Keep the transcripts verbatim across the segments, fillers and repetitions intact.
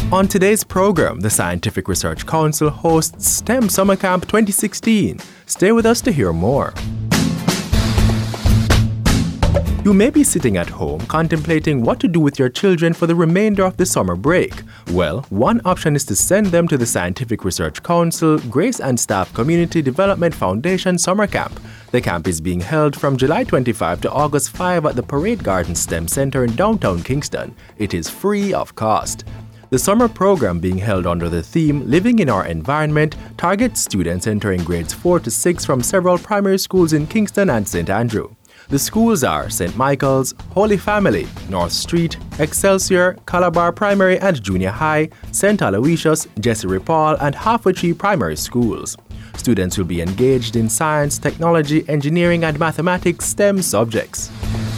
On today's program, the Scientific Research Council hosts STEM Summer Camp twenty sixteen. Stay with us to hear more. You may be sitting at home contemplating what to do with your children for the remainder of the summer break. Well, one option is to send them to the Scientific Research Council Grace and Staff Community Development Foundation Summer Camp. The camp is being held from July twenty-fifth to August fifth at the Parade Garden STEM Center in downtown Kingston. It is free of cost. The summer program, being held under the theme Living in Our Environment, targets students entering grades four to six from several primary schools in Kingston and Saint Andrew. The schools are Saint Michael's, Holy Family, North Street, Excelsior, Calabar Primary and Junior High, Saint Aloysius, Jesse Paul, and Halfway Tree Primary Schools. Students will be engaged in science, technology, engineering, and mathematics STEM subjects.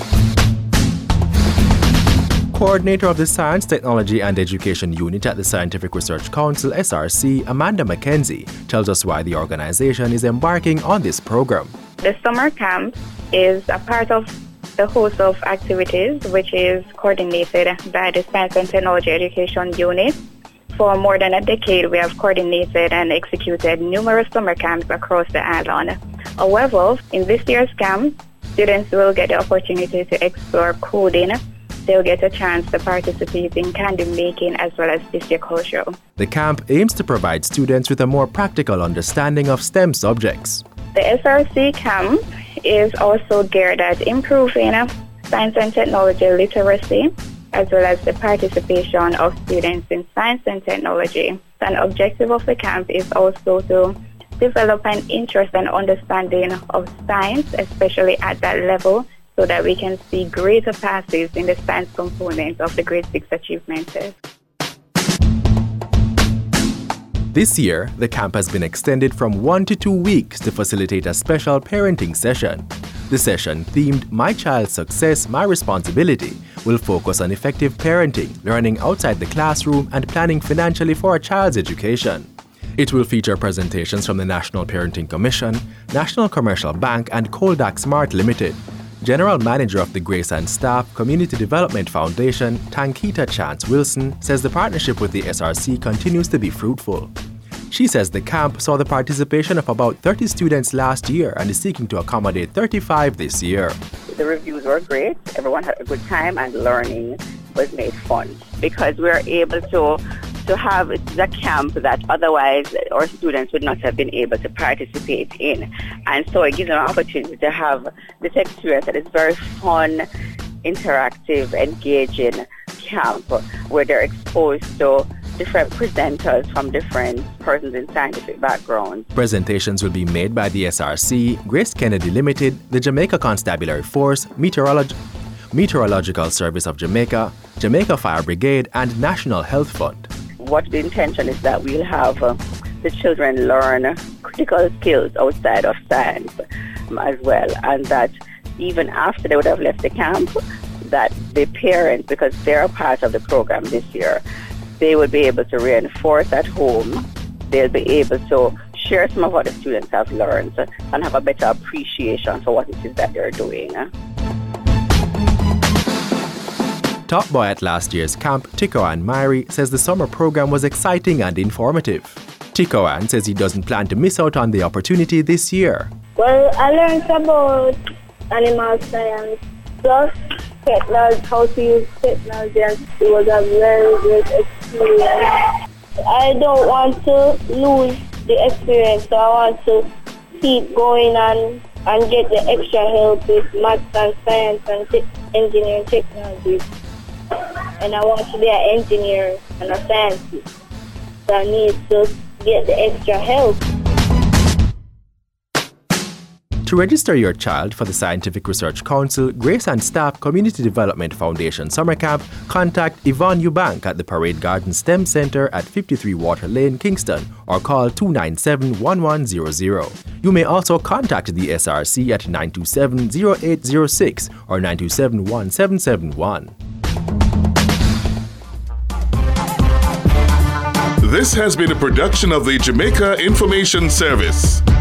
Coordinator of the Science, Technology and Education Unit at the Scientific Research Council S R C, Amanda McKenzie, tells us why the organization is embarking on this program. The summer camp is a part of the host of activities which is coordinated by the Science and Technology Education Unit. For more than a decade, we have coordinated and executed numerous summer camps across the island. However, in this year's camp, students will get the opportunity to explore coding. They'll get a chance to participate in candy making as well as pisciculture. The camp aims to provide students with a more practical understanding of STEM subjects. The S R C camp is also geared at improving science and technology literacy as well as the participation of students in science and technology. An objective of the camp is also to develop an interest and understanding of science, especially at that level, so that we can see greater passes in the science component of the grade six achievement test. This year, the camp has been extended from one to two weeks to facilitate a special parenting session. The session, themed My Child's Success, My Responsibility, will focus on effective parenting, learning outside the classroom, and planning financially for a child's education. It will feature presentations from the National Parenting Commission, National Commercial Bank, and Koldak Smart Limited. General Manager of the Grace and Staff Community Development Foundation, Tankita Chance Wilson, says the partnership with the S R C continues to be fruitful. She says the camp saw the participation of about thirty students last year and is seeking to accommodate thirty-five this year. The reviews were great. Everyone had a good time and learning was made fun because we were able to to have the camp that otherwise our students would not have been able to participate in. And so it gives them an opportunity to have this experience that is very fun, interactive, engaging camp where they're exposed to different presenters from different persons in scientific backgrounds. Presentations will be made by the S R C, Grace Kennedy Limited, the Jamaica Constabulary Force, Meteorolog- Meteorological Service of Jamaica, Jamaica Fire Brigade, and National Health Fund. What the intention is that we'll have uh, the children learn critical skills outside of science um, as well, and that even after they would have left the camp, that the parents, because they're a part of the program this year, they will be able to reinforce at home. They'll be able to share some of what the students have learned and have a better appreciation for what it is that they're doing. Top boy at last year's camp, Tikoan Myri, says the summer program was exciting and informative. Tikoan says he doesn't plan to miss out on the opportunity this year. Well, I learned about animal science, plus technology, how to use technology, and it was a very great experience. I don't want to lose the experience, so I want to keep going and, and get the extra help with maths and science and te- engineering technology. And I want to be an engineer and a scientist, so I need to get the extra help. To register your child for the Scientific Research Council Grace and Staff Community Development Foundation Summer Camp, contact Yvonne Eubank at the Parade Garden STEM Center at fifty-three Water Lane, Kingston, or call two nine seven, one one zero zero. You may also contact the S R C at nine two seven, zero eight zero six or nine two seven, one seven seven one. This has been a production of the Jamaica Information Service.